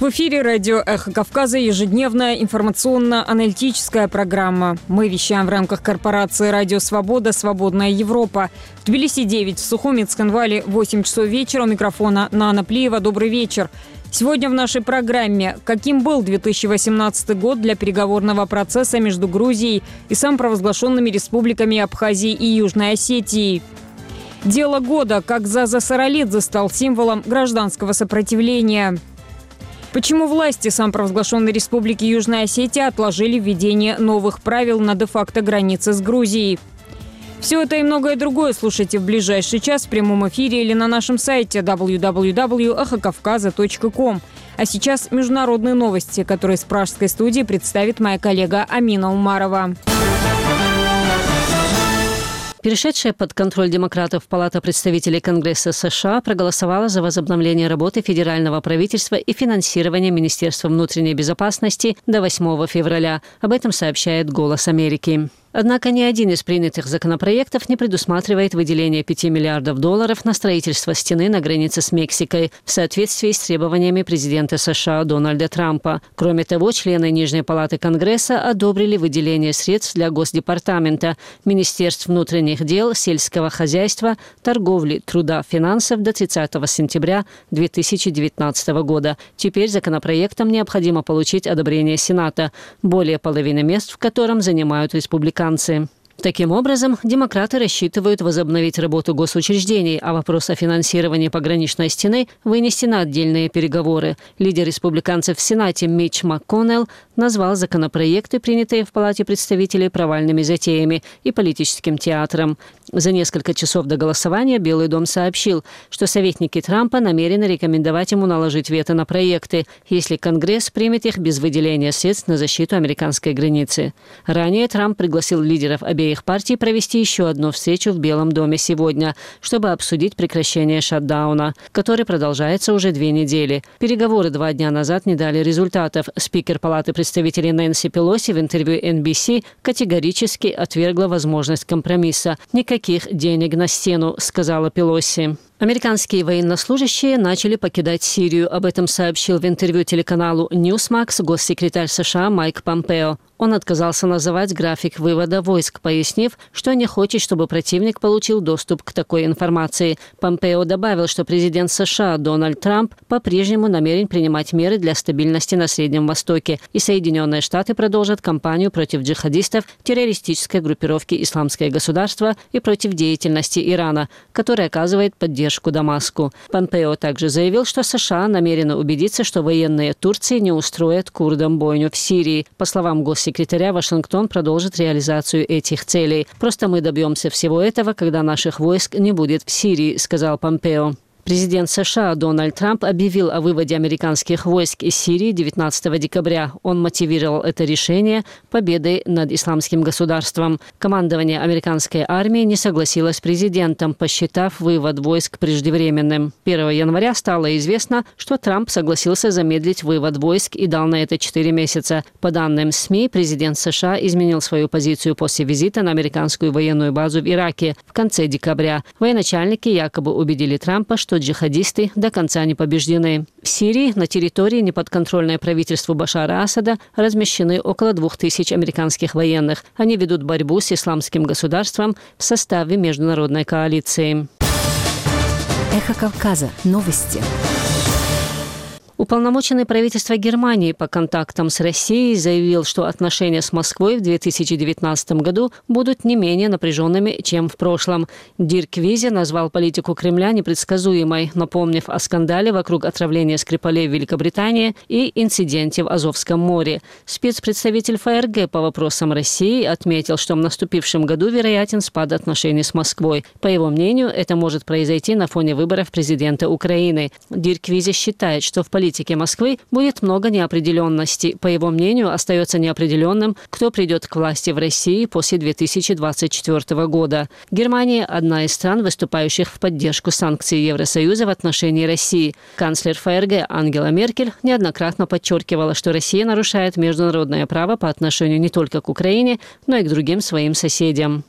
В эфире радио «Эхо Кавказа» ежедневная информационно-аналитическая программа. Мы вещаем в рамках корпорации «Радио Свобода. Свободная Европа». В Тбилиси 9, в Сухуми, Цхинвале 8 часов вечера. У микрофона Нана Плиева. Добрый вечер. Сегодня в нашей программе: каким был 2018 год для переговорного процесса между Грузией и самопровозглашенными республиками Абхазии и Южной Осетии. Дело года: как Заза Саралидзе стал символом гражданского сопротивления. Почему власти самопровозглашенной республики Южная Осетия отложили введение новых правил на де-факто границе с Грузией? Все это и многое другое слушайте в ближайший час в прямом эфире или на нашем сайте www.эхокавказа.ком. А сейчас международные новости, которые с пражской студии представит моя коллега Амина Умарова. Перешедшая под контроль демократов Палата представителей Конгресса США проголосовала за возобновление работы федерального правительства и финансирование Министерства внутренней безопасности до 8 февраля. Об этом сообщает «Голос Америки». Однако ни один из принятых законопроектов не предусматривает выделение $5 миллиардов на строительство стены на границе с Мексикой в соответствии с требованиями президента США Дональда Трампа. Кроме того, члены Нижней палаты Конгресса одобрили выделение средств для Госдепартамента, Министерств внутренних дел, сельского хозяйства, торговли, труда, финансов до 30 сентября 2019 года. Теперь законопроектам необходимо получить одобрение Сената, более половины мест в котором занимают республиканцы. Таким образом, демократы рассчитывают возобновить работу госучреждений, а вопрос о финансировании пограничной стены вынести на отдельные переговоры. Лидер республиканцев в Сенате Митч МакКоннелл назвал законопроекты, принятые в Палате представителей, провальными затеями и политическим театром. За несколько часов до голосования Белый дом сообщил, что советники Трампа намерены рекомендовать ему наложить вето на проекты, если Конгресс примет их без выделения средств на защиту американской границы. Ранее Трамп пригласил лидеров обеих партий провести еще одну встречу в Белом доме сегодня, чтобы обсудить прекращение шатдауна, который продолжается уже 2 недели. Переговоры 2 дня назад не дали результатов. Спикер Палаты представителей Нэнси Пелоси в интервью NBC категорически отвергла возможность компромисса. «Никаких денег на стену», — сказала Пелоси. Американские военнослужащие начали покидать Сирию. Об этом сообщил в интервью телеканалу Newsmax госсекретарь США Майк Помпео. Он отказался называть график вывода войск, пояснив, что не хочет, чтобы противник получил доступ к такой информации. Помпео добавил, что президент США Дональд Трамп по-прежнему намерен принимать меры для стабильности на Среднем Востоке, и Соединенные Штаты продолжат кампанию против джихадистов, террористической группировки «Исламское государство» и против деятельности Ирана, который оказывает поддержку Дамаску. Помпео также заявил, что США намерены убедиться, что военные Турции не устроят курдам бойню в Сирии. По словам госсекретаря, Вашингтон продолжит реализацию этих целей. «Просто мы добьемся всего этого, когда наших войск не будет в Сирии», — сказал Помпео. Президент США Дональд Трамп объявил о выводе американских войск из Сирии 19 декабря. Он мотивировал это решение победой над Исламским государством. Командование американской армии не согласилось с президентом, посчитав вывод войск преждевременным. 1 января стало известно, что Трамп согласился замедлить вывод войск и дал на это 4 месяца. По данным СМИ, президент США изменил свою позицию после визита на американскую военную базу в Ираке в конце декабря. Военачальники якобы убедили Трампа, что джихадисты до конца не побеждены. В Сирии, на территории, неподконтрольной правительству Башара Асада, размещены около 2000 американских военных. Они ведут борьбу с Исламским государством в составе международной коалиции. Эхо Кавказа. Новости. Уполномоченный правительства Германии по контактам с Россией заявил, что отношения с Москвой в 2019 году будут не менее напряженными, чем в прошлом. Дирк Визе назвал политику Кремля непредсказуемой, напомнив о скандале вокруг отравления Скрипалей в Великобритании и инциденте в Азовском море. Спецпредставитель ФРГ по вопросам России отметил, что в наступившем году вероятен спад отношений с Москвой. По его мнению, это может произойти на фоне выборов президента Украины. Дирк Визе считает, что в политике Москвы будет много неопределенности. По его мнению, остается неопределенным, кто придет к власти в России после 2024 года. Германия – одна из стран, выступающих в поддержку санкций Евросоюза в отношении России. Канцлер ФРГ Ангела Меркель неоднократно подчеркивала, что Россия нарушает международное право по отношению не только к Украине, но и к другим своим соседям.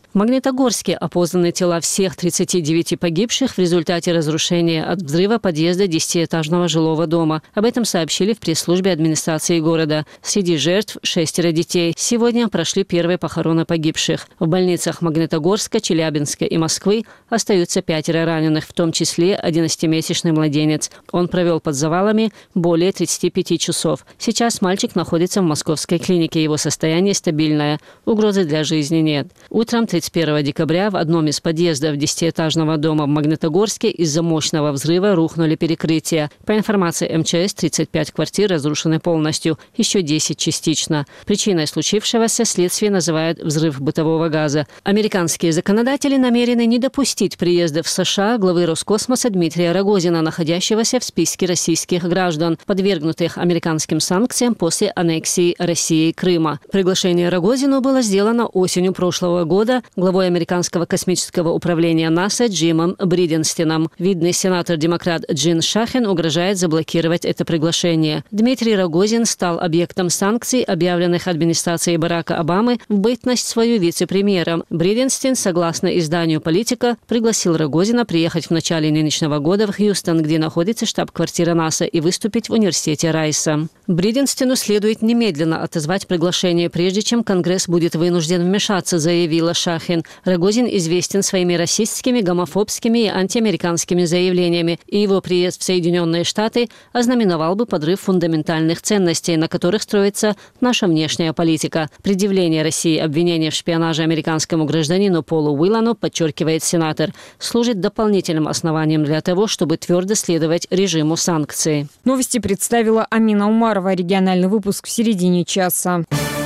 В Магнитогорске опознаны тела всех 39 погибших в результате разрушения от взрыва подъезда 10-этажного жилого дома. Об этом сообщили в пресс-службе администрации города. Среди жертв 6 детей. Сегодня прошли первые похороны погибших. В больницах Магнитогорска, Челябинска и Москвы остаются 5 раненых, в том числе 11-месячный младенец. Он провел под завалами более 35 часов. Сейчас мальчик находится в московской клинике. Его состояние стабильное. Угрозы для жизни нет. Утром 31 декабря в одном из подъездов 10-этажного дома в Магнитогорске из-за мощного взрыва рухнули перекрытия. По информации МЧС, 35 квартир разрушены полностью, еще 10 частично. Причиной случившегося следствие называют взрыв бытового газа. Американские законодатели намерены не допустить приезда в США главы Роскосмоса Дмитрия Рогозина, находящегося в списке российских граждан, подвергнутых американским санкциям после аннексии России Крыма. Приглашение Рогозину было сделано осенью прошлого года главой американского космического управления НАСА Джимом Бриденстином. Видный сенатор-демократ Джин Шахин угрожает заблокировать это приглашение. Дмитрий Рогозин стал объектом санкций, объявленных администрацией Барака Обамы в бытность свою вице-премьером. Бриденстин, согласно изданию «Политика», пригласил Рогозина приехать в начале нынешнего года в Хьюстон, где находится штаб-квартира НАСА, и выступить в университете Райса. Бриденстину следует немедленно отозвать приглашение, прежде чем Конгресс будет вынужден вмешаться, заявила Шахин. Рогозин известен своими расистскими, гомофобскими и антиамериканскими заявлениями, и его приезд в Соединенные Штаты ознаменовал бы подрыв фундаментальных ценностей, на которых строится наша внешняя политика. Предъявление России обвинения в шпионаже американскому гражданину Полу Уиллану, подчеркивает сенатор, служит дополнительным основанием для того, чтобы твердо следовать режиму санкций. Новости представила Амина Умарова. Региональный выпуск в середине часа.